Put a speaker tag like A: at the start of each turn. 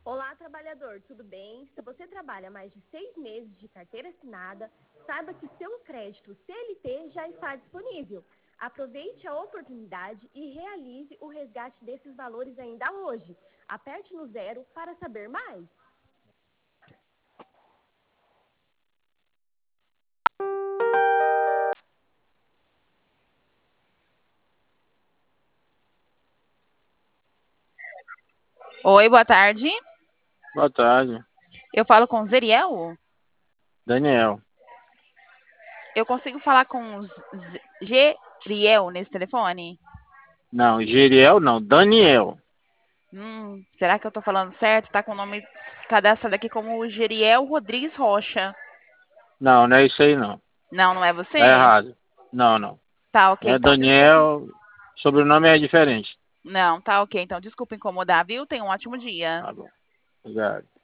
A: Olá, trabalhador, tudo bem? Se você trabalha mais de 6 meses de carteira assinada, saiba que seu crédito CLT já está disponível. Aproveite a oportunidade e realize o resgate desses valores ainda hoje. Aperte no 0 para saber mais.
B: Oi, boa tarde.
C: Boa tarde,
B: Eu falo com o Zeriel?
C: Daniel.
B: Eu consigo falar com o Geriel nesse telefone?
C: Não, Geriel não, Daniel.
B: Será que eu tô falando certo? Tá com o nome cadastrado aqui como Geriel Rodrigues Rocha.
C: Não, não é isso aí não.
B: Não, não é
C: Tá
B: você?
C: errado. Não, não.
B: Tá ok,
C: É
B: então desculpe.
C: Daniel, sobrenome é diferente.
B: Não, tá ok, então desculpa incomodar, viu? Tenha um ótimo dia.
C: Tá bom. Obrigado.